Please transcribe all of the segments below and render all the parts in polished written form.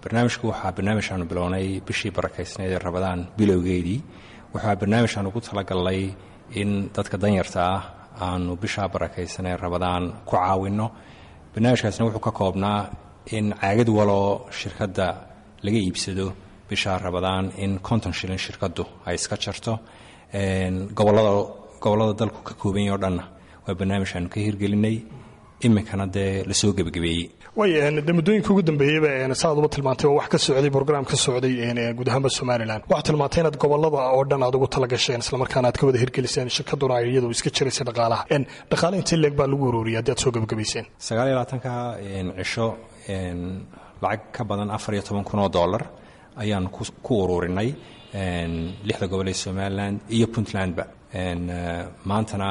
barnaamijku waxaa barnaamij aanu bilownay bishii barakaysneed ee Ramadaan bilowgeedii waxaa barnaamij aanu ku talagalnay in dadka danyarta ah aanu bisha barakaysanee Ramadaan ku caawino barnaamijkaasna wuxuu ka koobnaa in caagad walo shirkadda laga iibsado bisha Ramadaan in 50 shilin shirkaddu ay iska jarto gobolada dalku ka kooban yahay oo dhan waa barnaamij aanu ka hirgelinay iminkana dee la soo gabagabeeyey way muddooyinka ugu dambeeyayba saad uba tilmaantay wax ka socday program ka socday guud ahaanba Somaliland waxa tilmaantay inaad gobolada oo dhan aad ugu talagasheen isla markaana aad ka wada hirgeliseen shirkaduna ay iyadu iska jireysay dhaqaalaha intii leeg baa lagu ururiyay dad soo gabagabeyseen 29ka cisho lacag ka badan $14,000 ayaan ku ururinay 6 gobol ee Somaliland iyo Puntlandba maantana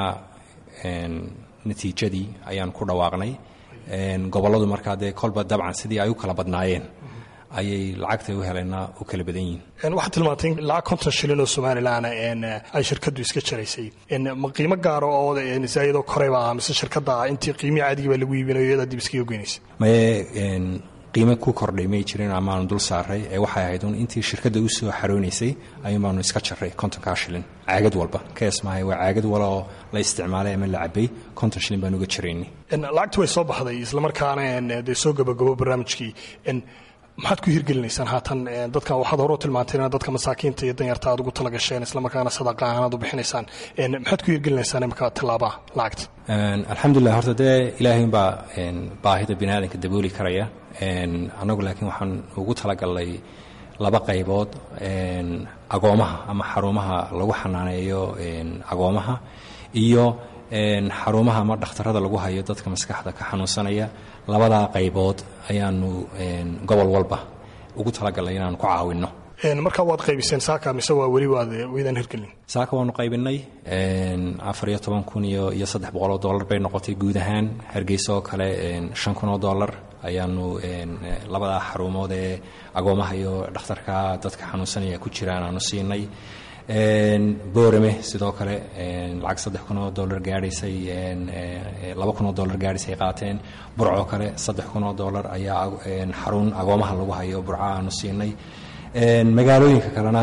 natiijadii ayaan ku dhawaaqnay goboladu markaa dee kolba dabcan sidii ay u kala badnaayeen ayay lacagtay u heleena u kala badan yihiin waxa tilmaantay lacag 50 shilin oo Somaliland ay shirkadu iska jaraysay ma qiimo gaar ah oo zaayado koreyba mise shirkadda intii qiimo caadiga ba lagu iibinayo iyada dib iska goynaysa qiimo ku kordhay ma jirin ama aan dul saaray ee waxay ahayd intii shirkadda u soo xaroonaysay ayuun iska jaray 50 shilin caagad walba keesmahay waa caagad wala oo la isticmaalay ama la cabay 50 shilin baan uga jaraynay lacagtu way soo baxday isla markaana soo gabagabo barnaamijkii maxaad ku hirgelinaysaan haatan dadkan waxaad hore u tilmaantay in dadka masaakiinta iyo danyarta aad ugu talagasheen isla markaana sadaqa ahaan u bixinaysaan maxaad ku hirgelinaysaan imka tilaaba lacagta alxamdulillah horta dee ilaahay baa baahida bini'aadanka dabooli karaya anagu laakiin waxaan ugu talagalnay laba qaybood agoomaha ama xarumaha lagu xanaaneeyo agoomaha iyo xarumaha ama dhakhtarada lagu hayo dadka maskaxda ka xanuunsanaya labada qaybood ayaanu gobol walba ugu talagalnay inaan ku caawino marka waad qaybiseen saaka mise waa wali waadaan hirgelin saaka waanu qaybinay $14,300 bay noqotay guud ahaan Hargeysa oo kale $5,000 ayaanu labada xarumood ee agoomaha iyo dhakhtarka dadka xanuunsanaya ku jiraan aanu siinay boorame sidoo kale lacag $3,000 gaadhaysay $2,000 gaadhaysay qaateen burco kale $3,000 ayaa xarun agoomaha lagu hayo burco aanu siinay magaalooyinka kalena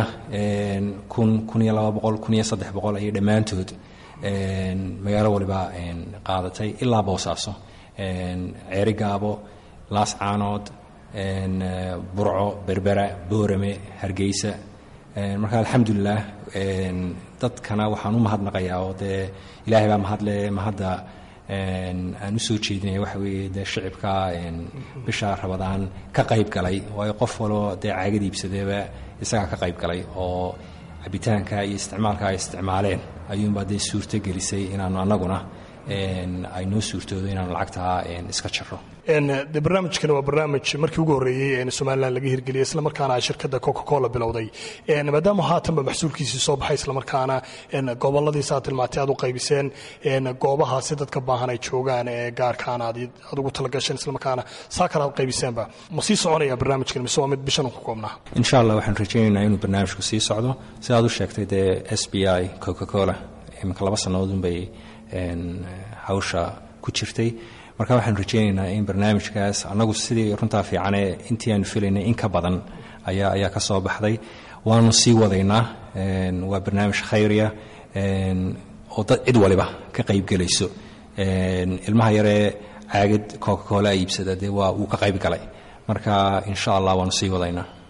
1,200 ayay dhammaantood magaalo waliba qaadatay ilaa Boosaaso Ceeri Gaabo Laas Caanood burco Berbera Boorame Hargeysa marka alxamdulillah dadkana waxaan u mahadnaqayaa oo dee ilaahay baa mahadda aan u soo jeedinaya waxa weeye dee shicibka bisha Ramadaan ka qayb galay waayo qof waloo dee caagad iibsadeeba isaga ka qayb galay oo cabitaanka iyo isticmaalka ay isticmaaleen ayuunbaa dee suurto gelisay inaanu annaguna ay noo suurtoodo inaanu lacagta iska jaro barnaamijkan waa barnaamij markii ugu horeeyay Somaliland laga hirgeliyay isla markaana shirkadda Coca-Cola bilowday maadaama haatanba maxsuulkiisii soo baxay isla markaana gobolladii saad tilmaantay aad u qaybiseen goobahaasi dadka baahan ay joogaan gaarkaana aad ugu talagasheen isla markaana saakaraad qaybiseenba ma sii soconaya barnaamijkan mise waa mid bishan ku koobnaa insha Allah waxaan rajaynaynaa inuu barnaamijku sii socdo sidaad u sheegtay dee SBI Coca-Cola imika 2 sanadood bay hawsha ku jirtay marka waxaan rajaynaynaa in barnaamijkaas anagu sidii runtaa fiican ee intii aanu filaynay in ka badan ayaa ka soo baxday waanu sii wadaynaa waa barnaamij khayriya oo dad cid waliba ka qayb galayso ilmaha yaree caagad Coca-Cola iibsada dee waa uu ka qayb galay marka insha Allah waanu sii wadaynaa